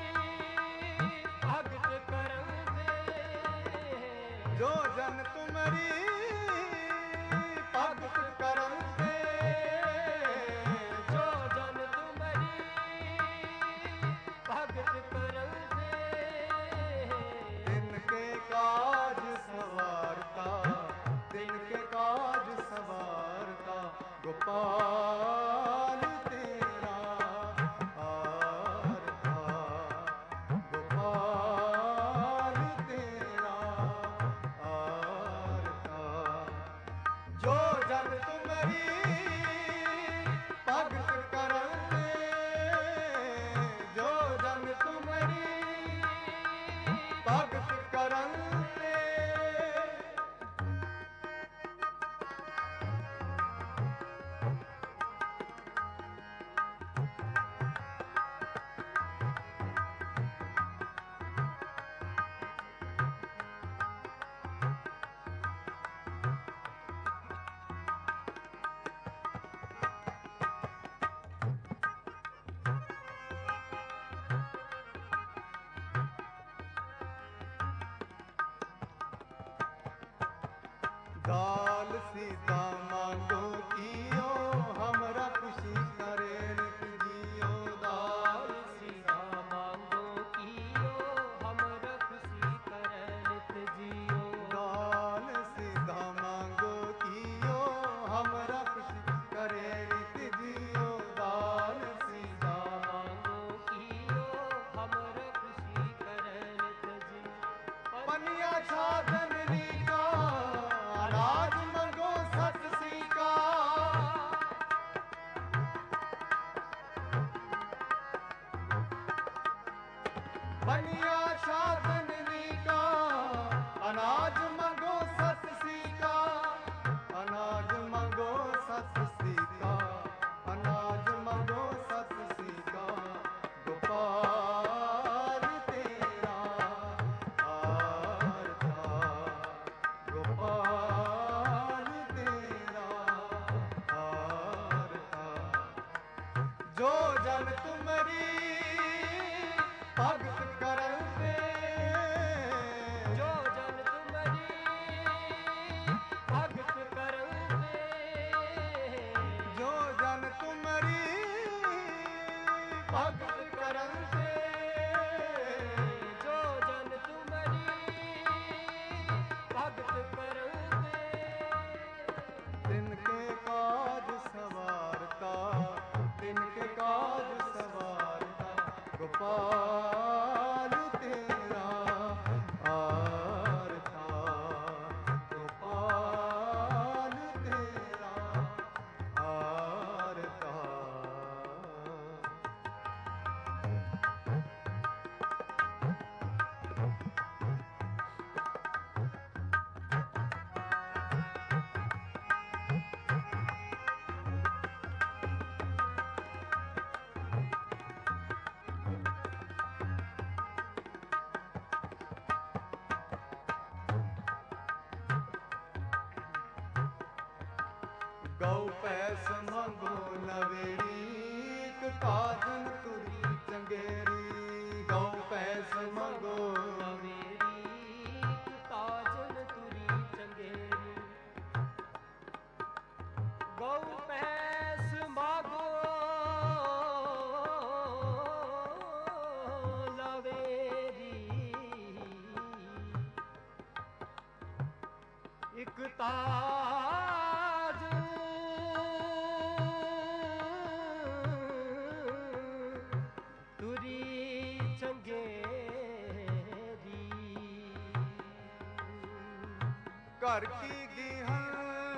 भगत करन दे, जो जन तुमरी भगत करन दे। जो जन तुमरी भगत करन दे, तिनके काज सवारता, तिनके काज सवारता, गोपाल तेरा आरता, गोपाल तेरा आरता। जो जन तुमरी भगत करन दे, जो जन तुमरी भगत करन दे। दाल सीता मांगो कियो, हमरा खुशी करे नित जियो। दाल सीता मांगो की ਸਾਧਨ ਨੀਕਾ ਅਨਾਜ ਮੰਗੋ ਸਤ ਸੀਕਾ ਬਣਿਆ ਸਾਧਨ ਨੀਕਾ ਅਨਾਜ ਮੰਗੋ ਸਤ ਸੀਕਾ ਅਨਾਜ ਮੰਗੋ ਸਤ ਸੀਕਾ ਅਨਾਜ ਮੰਗੋ ਸਤ ਸੀਕਾ ਗੋਪਾਲ ਤੇਰਾ ਆਰਤਾ ਗੋਪਾਲ ਤੇਰਾ ਆਰਤਾ ਜੋ ਜਨ ਤੁਮਰੀ ਭਗਤ ਕਰਨ ਤੇ ਜੋ ਜਨ ਤੁਮਰੀ ਭਗਤ ਕਰਨ ਤੇ ਜੋ ਜਨ ਤੁਮਰੀ ਭਗਤ ਕਰਨ ਤੇ ਜੋ ਜਨ ਤੁਮਰੀ ਭਗਤ ਕਰਨ ਤੇ ਤਿਨ ਕੇ ਕਾਜ ਸਵਾਰਤਾ ਤਿਨ ਕੇ ਕਾਜ ਸਵਾਰਤਾ ਗੋਪਾਲ ਤੇਰਾ ਆਰਤਾ ਗੋਪਾਲ ਤੇਰਾ ਆਰਤਾ ਗਊ ਪੈਸ ਮੰਗੋ ਨਵੇੜੀ ਇੱਕ ਕਾਜਨ ਤੁਰੀ ਚੰਗੇਰੀ ਗਊ ਪੈਸ ਮੰਗੋ ਮੇਰੀ ਤਾਜਨ ਤੁਰੀ ਚੰਗੇਰੀ ਗਊ ਪੈਸ ਮਾਗੋ ਲਵੇਰੀ ਇੱਕ ਤਾਜ ਤੁਰੀ ਚੰਗੇਰੀ ਘਰ ਕੀ ਗਿਹਨ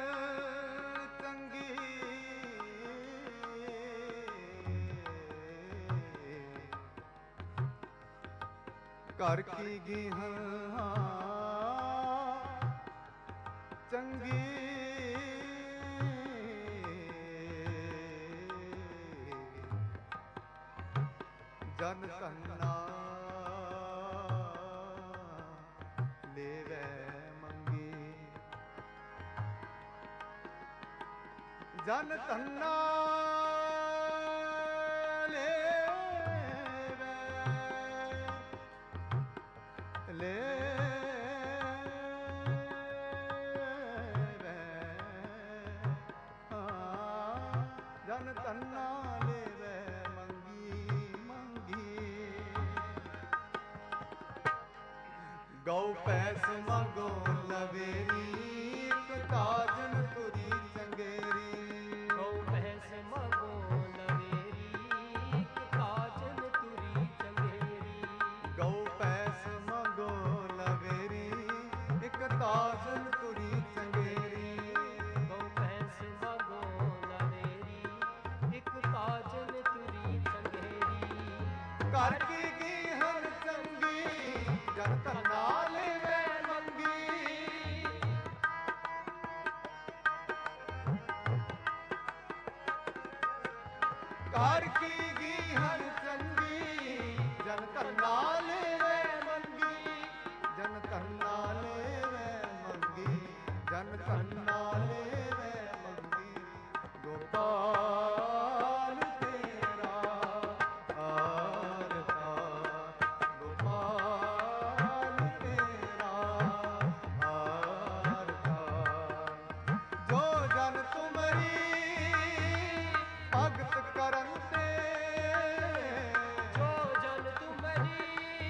ਚੰਗੀ ਘਰ ਕੀ ਗਿਹਨ ਚੰਗੀ ਜਨ ਧੰਨਾ ਲੇਵੈ ਮੰਗੀ ਜਨ ਧੰਨਾ ਜਨ ਧੰਨਾ ਲੇਵੈ ਮੰਗੀ ਮੰਗੀ ਗਊ ਪੈਸ ਮੰਗੋ ਲਵੇਰੀ ਇੱਕ ਕਾਜਨ ਤੁਰੀ ਚੰਗੇਰੀ ਗਊ ਪੈਸ ਮੰਗੋ ਲਵੇਰੀ ਇੱਕ ਤਾਜਨ ਤੁਰੀ ਚੰਗੇਰੀ ਗਊ ਪੈਸ ਮੰਗੋ ਲਵੇਰੀ ਇੱਕ ਤਾਜਨ ਤੁਰੀ ਚੰਗੇਰੀ ਗਊ ਪੈਸ ਮੰਗੋ ਲਵੇਰੀ ਇੱਕ ਤਾਜਨ ਤੁਰੀ ਚੰਗੇਰੀ ਘਰ ਕੀ ਗਿਹਨ ਚੰਗੀ ਜਨ ਧੰਨਾ ਲੇਵੈ ਮੰਗੀ ਘਰ ਕੀ ਗਿਹਨ ਚੰਗੀ ਜਨ ਧੰਨਾ ਲੇਵੈ ਮੰਗੀ ਜਨ ਧੰਨਾ ਲੇਵੈ ਮੰਗੀ ਜਨ ਧੰਨਾ ਲੇਵੈ ਮੰਗੀ ਗੋਪਾਲ ਤੇਰਾ ਆਰਤਾ ਗੋਪਾਲ ਤੇਰਾ ਆਰਤਾ ਜੋ ਜਨ ਤੁਮਰੀ ਭਗਤ ਕਰਨ ਤੇ ਜੋ ਜਨ ਤੁਮਰੀ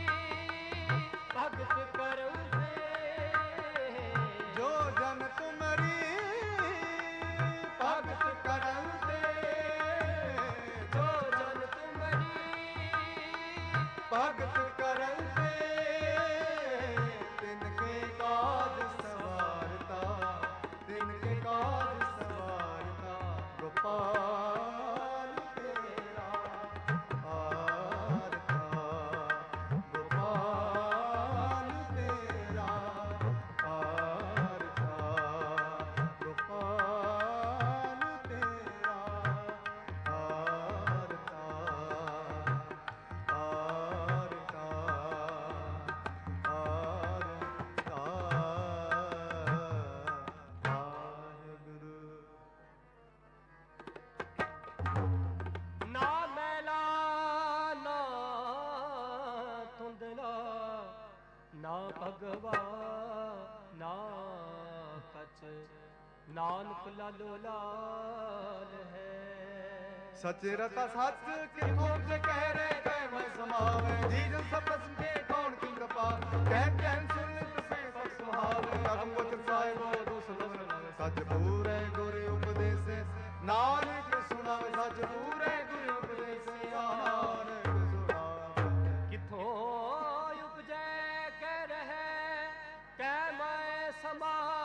ਭਗਵਾ ਨਾ ਕਛ ਨਾਨਕ ਲਾਲੋ ਲਾਲ ਹੈ। ਸੱਚੇ ਰਤਾ ਸੱਚ ਕਿਥੋਂ ਤੇ ਕਹਿ ਰੇ ਕਹਿ ਮੈਂ ਸਮਾਵੇ ਜੀ ਜਨ ਸਭ ਸਮਝੇ ਕੌਣ ਕੀ ਕਪਾ ਕਹਿ ਕਹਿ ਸੁਣ ਤਸੇ ਸਭ ਸੁਹਾਵੇ ਅਗਮ ਵਚਨ ਸਾਹਿਬ ਦੁਸਲਨ ਸੱਚ ਪੂਰੇ ਗੁਰ ਉਪਦੇਸੇ ਨਾਨਕ ਸੁਣਾਵੇ ਸੱਚ ਪੂਰੇ ਗੁਰ ਉਪਦੇਸੇ ਨਾਨਕ ਸੁਣਾਵੇ। ਕਿਥੋਂ ਉਪਜੈ ਕਹਿ ਰਹੇ ਕਹਿ ਮੈਂ ਸਮਾਵੇ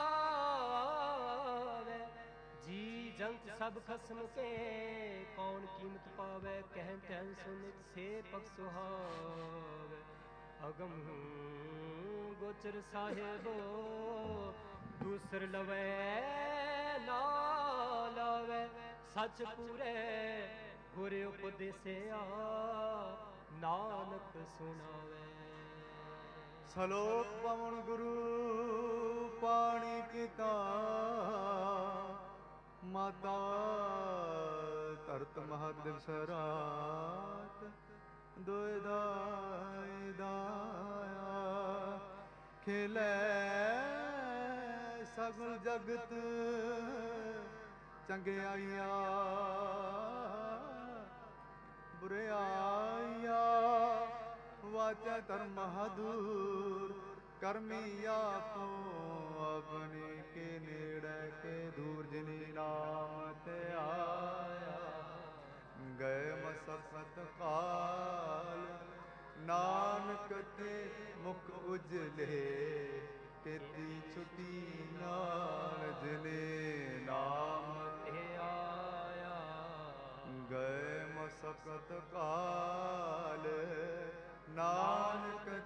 ਜੀ ਜੰਤ ਸਭ ਖਸਮ ਕੇ ਕੌਣ ਕੀਮਤ ਪਾਵੇ ਕਹਿ ਕਹਿ ਸੁਨਿਤ ਸੇ ਪਖ ਸੁਹਾਵੇ। ਅਗਮ ਗੋਚਰ ਸਾਹਿਬੋ ਦੂਸਰ ਲਵੇ ਨਾ ਲਾਵੇ ਸੱਚ ਪੂਰੇ ਗੁਰ ਉਪਦੇਸਿਆ ਨਾਨਕ ਸੁਣਾਵੇ। ਸਲੋਕ ਪਵਨ ਗੁਰੂ ਪਾਣੀ ਪਿਤਾ ਮਾਤਾ ਧਰਤ ਮਹਾਦੇਵ ਸਰਾਤ ਦੁਇਦਾ ਦਾਇਆ ਖੇਲੇ ਸਗਲ ਜਗਤ ਚੰਗਿਆਈਆਂ ਬੁਰਿਆਈਆਂ ਵਾਚੈ ਧਰਮ ਬਹਾਦੁਰ ਕਰਮੀ ਆਪੋ ਆਪਣੀ ਕੇ ਨੇੜੇ ਕੇ ਦੂਰ ਜਿਨੀ ਨਾਮ ਤੇ ਆਇਆ ਗਏ ਮਸਕਤ ਕਾਲ ਨਾਨਕ ਤੇ ਮੁਖ ਉਜਲੇ ਕੀਤੀ ਛੁਟੀ ਨਾਲ ਜਿਨੇ ਨਾਮ ਤੇ ਆਇਆ ਗਏ ਮਸਕਤ ਕਾਲ ਨਾਨਕ